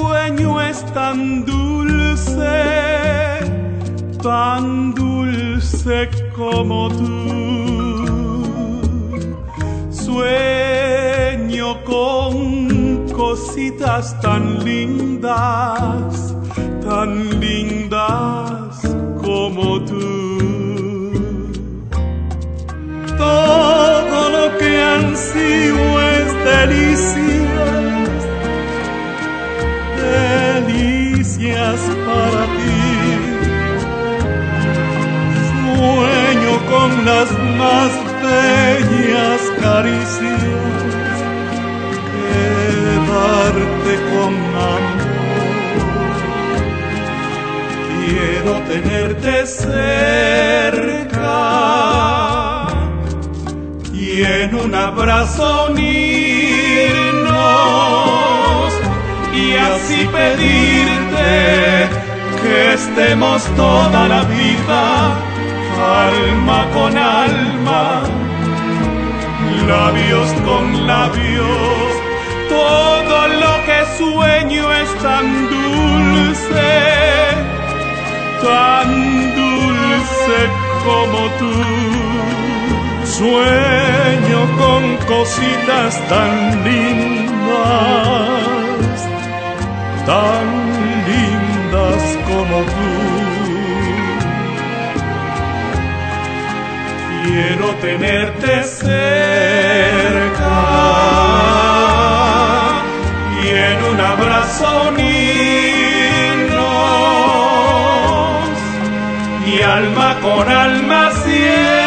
sueño es tan dulce como tú. Sueño con cositas tan lindas como tú. Todo lo que ansío es delicias para ti. Sueño con las más bellas caricias que darte con amor. Quiero tenerte cerca y en un abrazo unirnos y así pedirte que estemos toda la vida alma con alma, labios con labios. Todo lo que sueño es tan dulce como tú. Sueño con cositas tan lindas como tú. Quiero tenerte cerca y en un abrazo unirnos y alma con alma siempre